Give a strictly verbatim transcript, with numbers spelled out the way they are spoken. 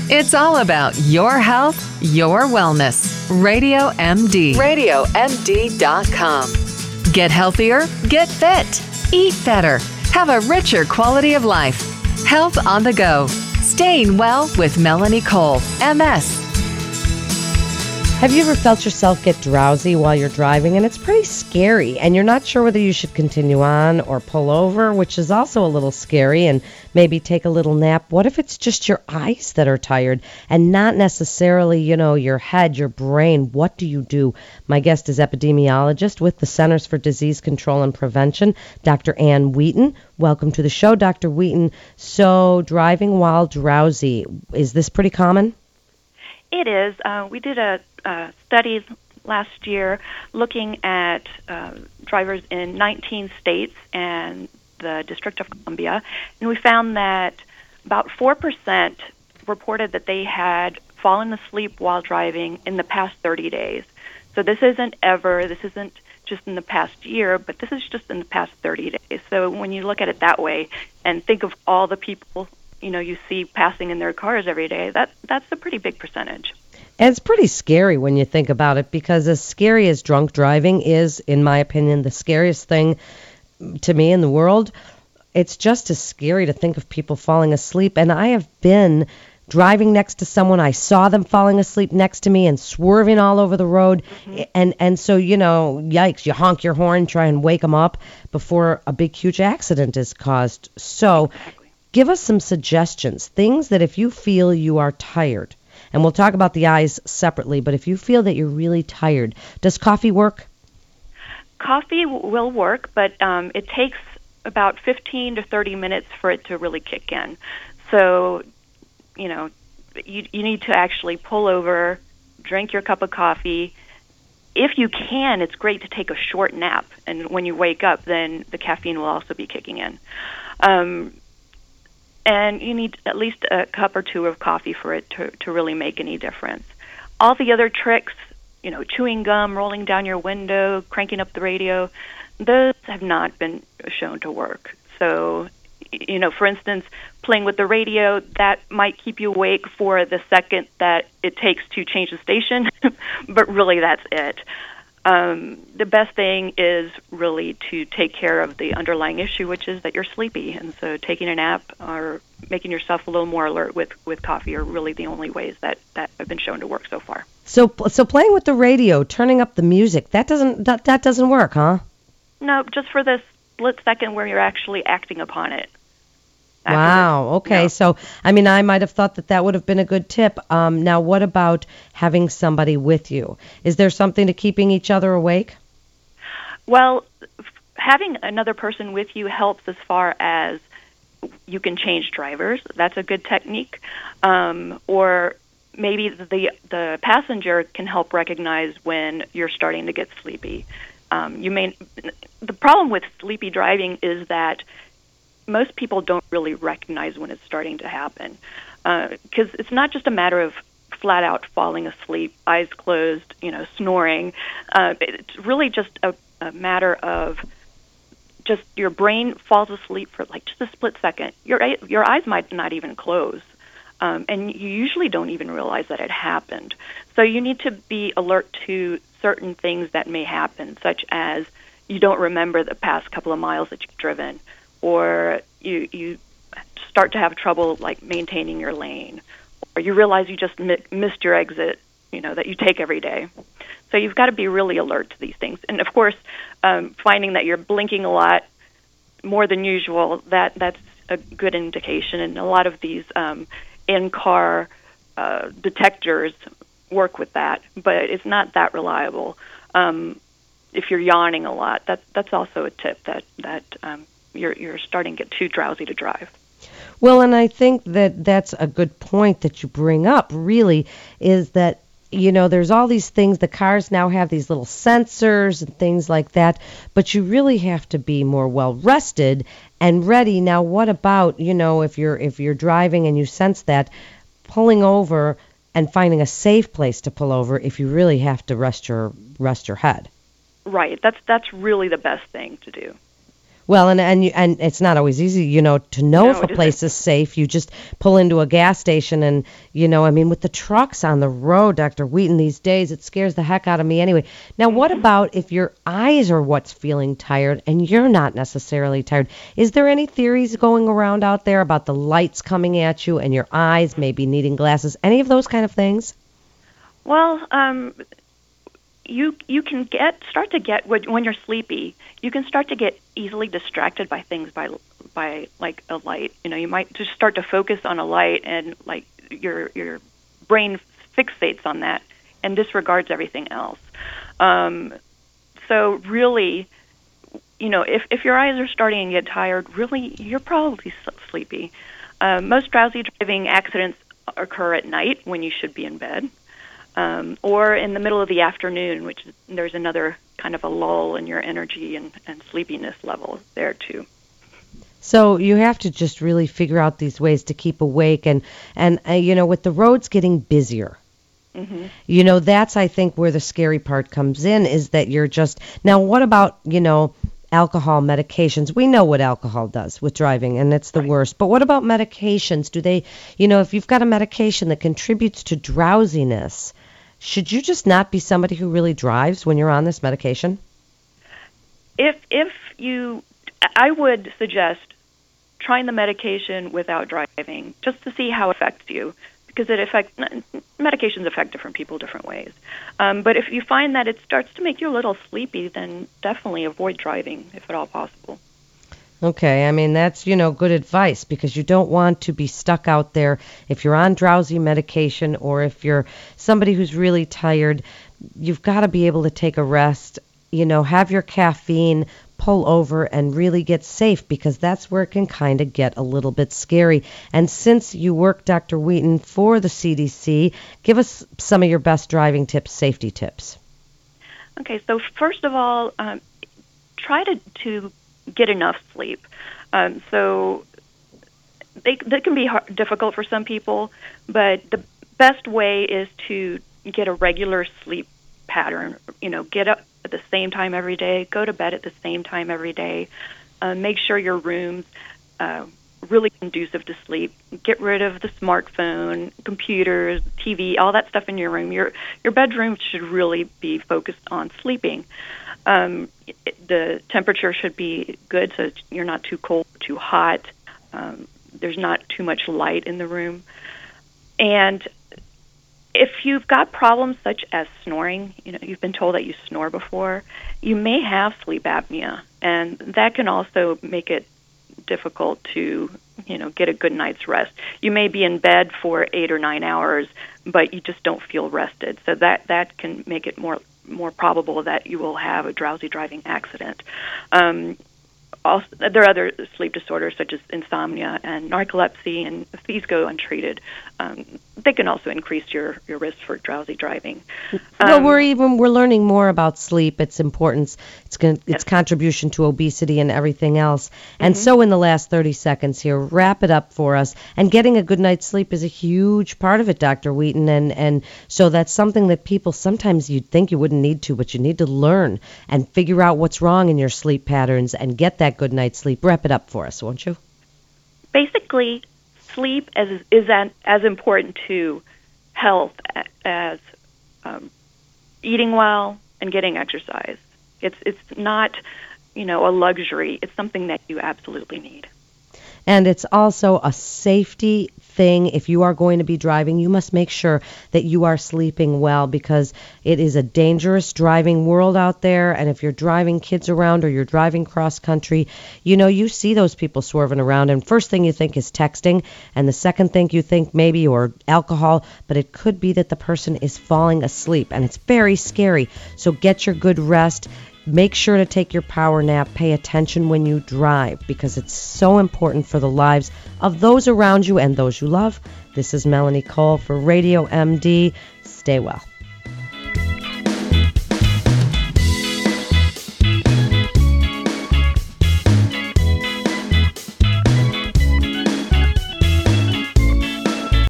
It's all about your health, your wellness. Radio M D. radio M D dot com. Get healthier, get fit, eat better, have a richer quality of life. Health on the go. Staying well with Melanie Cole, M S. Have you ever felt yourself get drowsy while you're driving? And it's pretty scary, and you're not sure whether you should continue on or pull over, which is also a little scary, and maybe take a little nap. What if it's just your eyes that are tired and not necessarily, you know, your head, your brain? What do you do? My guest is epidemiologist with the Centers for Disease Control and Prevention, Doctor Ann Wheaton. Welcome to the show, Doctor Wheaton. So, driving while drowsy, is this pretty common? It is. Uh, we did a, a study last year looking at uh, drivers in nineteen states and the District of Columbia, and we found that about four percent reported that they had fallen asleep while driving in the past thirty days. So this isn't ever, this isn't just in the past year, but this is just in the past thirty days. So when you look at it that way and think of all the people you know, you see passing in their cars every day, that that's a pretty big percentage. And it's pretty scary when you think about it, because as scary as drunk driving is, in my opinion, the scariest thing to me in the world, it's just as scary to think of people falling asleep. And I have been driving next to someone, I saw them falling asleep next to me and swerving all over the road. Mm-hmm. And, and so, you know, yikes, you honk your horn, try and wake them up before a big, huge accident is caused. So give us some suggestions, things that if you feel you are tired, and we'll talk about the eyes separately, but if you feel that you're really tired, does coffee work? Coffee w- will work, but um, it takes about fifteen to thirty minutes for it to really kick in. So, you know, you, you need to actually pull over, drink your cup of coffee. If you can, it's great to take a short nap, and when you wake up, then the caffeine will also be kicking in. Um, And you need at least a cup or two of coffee for it to, to really make any difference. All the other tricks, you know, chewing gum, rolling down your window, cranking up the radio, those have not been shown to work. So, you know, for instance, playing with the radio, that might keep you awake for the second that it takes to change the station, but really that's it. Um, the best thing is really to take care of the underlying issue, which is that you're sleepy. And so taking a nap or making yourself a little more alert with, with coffee are really the only ways that, that have been shown to work so far. So so playing with the radio, turning up the music, that doesn't that, that doesn't work, huh? No, just for the split second where you're actually acting upon it. Wow. Okay. No. So, I mean, I might have thought that that would have been a good tip. Um, now, what about having somebody with you? Is there something to keeping each other awake? Well, f- having another person with you helps as far as you can change drivers. That's a good technique. Um, or maybe the the passenger can help recognize when you're starting to get sleepy. Um, you may. The problem with sleepy driving is that most people don't really recognize when it's starting to happen, because uh, it's not just a matter of flat out falling asleep, eyes closed, you know, snoring. Uh, it's really just a, a matter of just your brain falls asleep for like just a split second. Your your eyes might not even close, um, and you usually don't even realize that it happened. So you need to be alert to certain things that may happen, such as you don't remember the past couple of miles that you've driven, or you you start to have trouble like maintaining your lane, or you realize you just mi- missed your exit, you know, that you take every day. So you've got to be really alert to these things. And of course, um, finding that you're blinking a lot more than usual, that that's a good indication. And a lot of these um, in-car uh, detectors work with that, but it's not that reliable. Um, if you're yawning a lot, that's that's also a tip that that um, you're you're starting to get too drowsy to drive. Well, and I think that that's a good point that you bring up, really, is that, you know, there's all these things, the cars now have these little sensors and things like that, but you really have to be more well-rested and ready. Now, what about, you know, if you're if you're driving and you sense that, pulling over and finding a safe place to pull over if you really have to rest your rest your head? Right. That's that's really the best thing to do. Well, and and you, and it's not always easy, you know, to know No, if a it place isn't. is safe. You just pull into a gas station, and you know, I mean, with the trucks on the road, Doctor Wheaton, these days, it scares the heck out of me anyway. Now, what about if your eyes are what's feeling tired and you're not necessarily tired? Is there any theories going around out there about the lights coming at you and your eyes maybe needing glasses? Any of those kind of things? Well, um, you you can get start to get when when you're sleepy. You can start to get easily distracted by things by by like a light. You know, you might just start to focus on a light, and like your your brain fixates on that and disregards everything else. Um, so really, you know, if if your eyes are starting to get tired, really you're probably s- sleepy. Uh, most drowsy driving accidents occur at night when you should be in bed. Um, or in the middle of the afternoon, which is, there's another kind of a lull in your energy and, and sleepiness level there too. So you have to just really figure out these ways to keep awake, and and uh, you know, with the roads getting busier, hmm you know, that's I think where the scary part comes in, is that you're just now. What about, you know, alcohol, medications? We know what alcohol does with driving, and it's the Right. worst. But what about medications? Do they, you know, if you've got a medication that contributes to drowsiness, should you just not be somebody who really drives when you're on this medication? If if you, I would suggest trying the medication without driving, just to see how it affects you, because it affects medications affect different people different ways. Um, but if you find that it starts to make you a little sleepy, then definitely avoid driving if at all possible. Okay, I mean, that's, you know, good advice, because you don't want to be stuck out there if you're on drowsy medication, or if you're somebody who's really tired. You've got to be able to take a rest, you know, have your caffeine, pull over, and really get safe, because that's where it can kind of get a little bit scary. And since you work, Doctor Wheaton, for the C D C, give us some of your best driving tips, safety tips. Okay, so first of all, um, try to, to get enough sleep. Um, so they, that can be hard, difficult for some people, but the best way is to get a regular sleep pattern. You know, get up at the same time every day, go to bed at the same time every day. Uh, make sure your room's uh, really conducive to sleep. Get rid of the smartphone, computers, T V, all that stuff in your room. Your your bedroom should really be focused on sleeping. Um, it, the temperature should be good, so you're not too cold, too hot. Um, there's not too much light in the room. And if you've got problems such as snoring, you know, you've been told that you snore before, you may have sleep apnea, and that can also make it difficult to, you know, get a good night's rest. You may be in bed for eight or nine hours, but you just don't feel rested. So that, that can make it more more probable that you will have a drowsy driving accident. Um, also, there are other sleep disorders such as insomnia and narcolepsy, and if these go untreated, um, they can also increase your, your risk for drowsy driving. Well, Um, we're even we're learning more about sleep, its importance, its con- its Yes. contribution to obesity and everything else. And Mhm. so, in the last thirty seconds here, wrap it up for us. And getting a good night's sleep is a huge part of it, Doctor Wheaton. And and so that's something that people sometimes you'd think you wouldn't need to, but you need to learn and figure out what's wrong in your sleep patterns and get that good night's sleep. Wrap it up for us, won't you? basically, sleep as, is an, as important to health a- as um, eating well and getting exercise. It's it's not, you know, a luxury. It's something that you absolutely need. And it's also a safety thing. If you are going to be driving, you must make sure that you are sleeping well, because it is a dangerous driving world out there. And if you're driving kids around or you're driving cross country, you know, you see those people swerving around, and first thing you think is texting, and the second thing you think maybe or alcohol, but it could be that the person is falling asleep, and it's very scary. So get your good rest. Make sure to take your power nap. Pay attention when you drive, because it's so important for the lives of those around you and those you love. This is Melanie Cole for Radio M D. Stay well.